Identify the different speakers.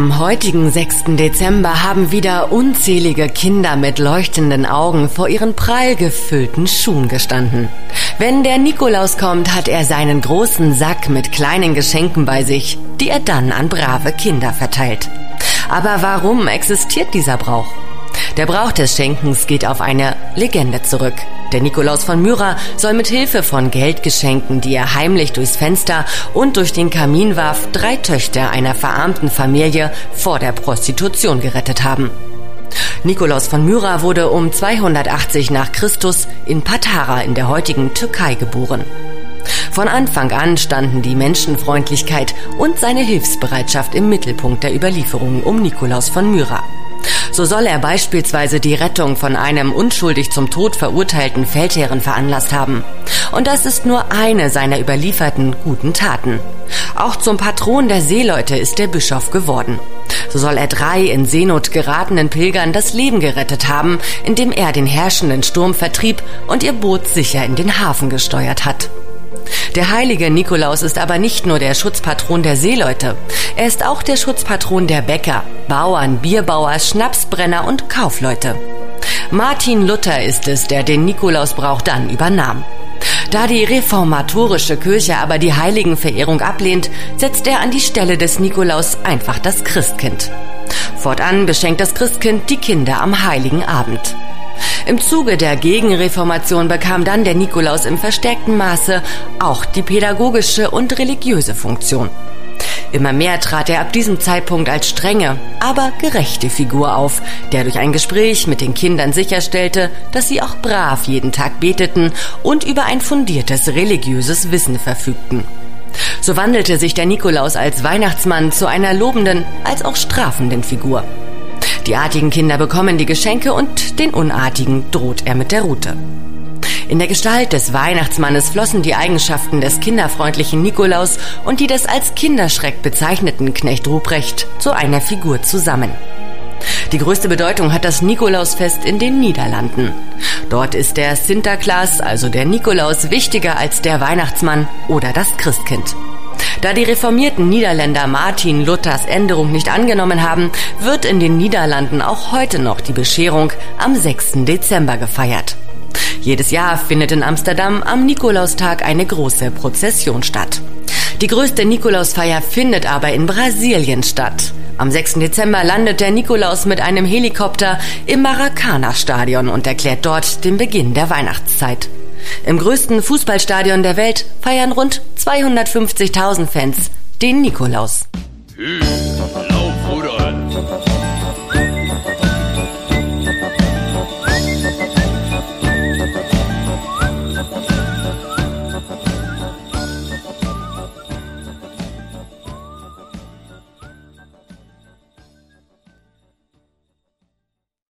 Speaker 1: Am heutigen 6. Dezember haben wieder unzählige Kinder mit leuchtenden Augen vor ihren prall gefüllten Schuhen gestanden. Wenn der Nikolaus kommt, hat er seinen großen Sack mit kleinen Geschenken bei sich, die er dann an brave Kinder verteilt. Aber warum existiert dieser Brauch? Der Brauch des Schenkens geht auf eine Legende zurück. Der Nikolaus von Myra soll mit Hilfe von Geldgeschenken, die er heimlich durchs Fenster und durch den Kamin warf, 3 Töchter einer verarmten Familie vor der Prostitution gerettet haben. Nikolaus von Myra wurde um 280 nach Christus in Patara in der heutigen Türkei geboren. Von Anfang an standen die Menschenfreundlichkeit und seine Hilfsbereitschaft im Mittelpunkt der Überlieferungen um Nikolaus von Myra. So soll er beispielsweise die Rettung von einem unschuldig zum Tod verurteilten Feldherren veranlasst haben. Und das ist nur eine seiner überlieferten guten Taten. Auch zum Patron der Seeleute ist der Bischof geworden. So soll er 3 in Seenot geratenen Pilgern das Leben gerettet haben, indem er den herrschenden Sturm vertrieb und ihr Boot sicher in den Hafen gesteuert hat. Der heilige Nikolaus ist aber nicht nur der Schutzpatron der Seeleute. Er ist auch der Schutzpatron der Bäcker, Bauern, Bierbauer, Schnapsbrenner und Kaufleute. Martin Luther ist es, der den Nikolausbrauch dann übernahm. Da die reformatorische Kirche aber die Heiligenverehrung ablehnt, setzt er an die Stelle des Nikolaus einfach das Christkind. Fortan beschenkt das Christkind die Kinder am Heiligen Abend. Im Zuge der Gegenreformation bekam dann der Nikolaus im verstärkten Maße auch die pädagogische und religiöse Funktion. Immer mehr trat er ab diesem Zeitpunkt als strenge, aber gerechte Figur auf, der durch ein Gespräch mit den Kindern sicherstellte, dass sie auch brav jeden Tag beteten und über ein fundiertes religiöses Wissen verfügten. So wandelte sich der Nikolaus als Weihnachtsmann zu einer lobenden als auch strafenden Figur. Die artigen Kinder bekommen die Geschenke und den Unartigen droht er mit der Rute. In der Gestalt des Weihnachtsmannes flossen die Eigenschaften des kinderfreundlichen Nikolaus und die des als Kinderschreck bezeichneten Knecht Ruprecht zu einer Figur zusammen. Die größte Bedeutung hat das Nikolausfest in den Niederlanden. Dort ist der Sinterklaas, also der Nikolaus, wichtiger als der Weihnachtsmann oder das Christkind. Da die reformierten Niederländer Martin Luthers Änderung nicht angenommen haben, wird in den Niederlanden auch heute noch die Bescherung am 6. Dezember gefeiert. Jedes Jahr findet in Amsterdam am Nikolaustag eine große Prozession statt. Die größte Nikolausfeier findet aber in Brasilien statt. Am 6. Dezember landet der Nikolaus mit einem Helikopter im Maracanã-Stadion und erklärt dort den Beginn der Weihnachtszeit. Im größten Fußballstadion der Welt feiern rund 250.000 Fans den Nikolaus.